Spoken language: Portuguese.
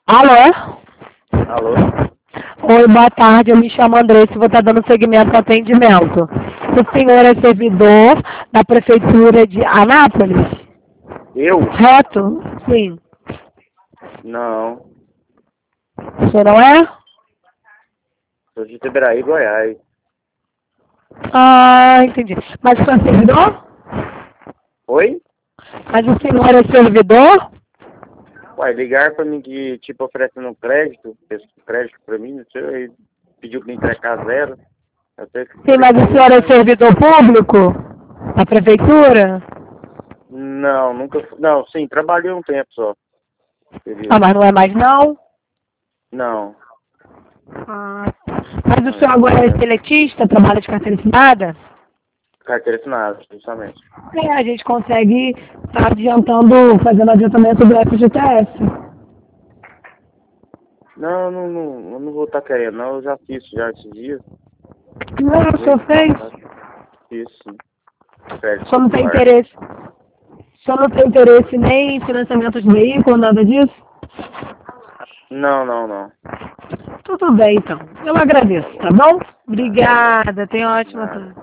Alô? Alô? Oi, boa tarde. Eu me chamo Andressa e vou estar dando seguimento ao atendimento. O senhor é servidor da Prefeitura de Anápolis? Eu? Correto? Sim. Não. O senhor não é? Sou de Iteberaí, Goiás. Ah, entendi. Mas o senhor é servidor? Oi? Mas o senhor é servidor? Uai, ligaram pra mim que, tipo, oferecendo um crédito, esse crédito pra mim, não sei, e pediu pra me entregar zero. Eu tenho que Sim, mas o entreguei, senhor é mas... servidor público? Da Prefeitura? Não, nunca... Não, sim, trabalhei um tempo só. Ah, Período. mas não é mais não? Não. Ah. Mas o Não, senhor não agora é é. seletista, trabalha de carteira assinada? Carteira assinada, justamente. É, a gente consegue estar adiantando, fazendo adiantamento do FGTS. Não, eu não vou estar querendo, não. Eu já fiz já esses dias. Não, o senhor Mês fez? passado. Fiz, sim. Crédito Só não tem popular. interesse. Só não tem interesse nem em financiamento de veículo, nada disso? Não, não, não. Tudo bem, então. Eu agradeço, tá bom? Tá bom. Obrigada. Tenha uma ótima Nada. tarde.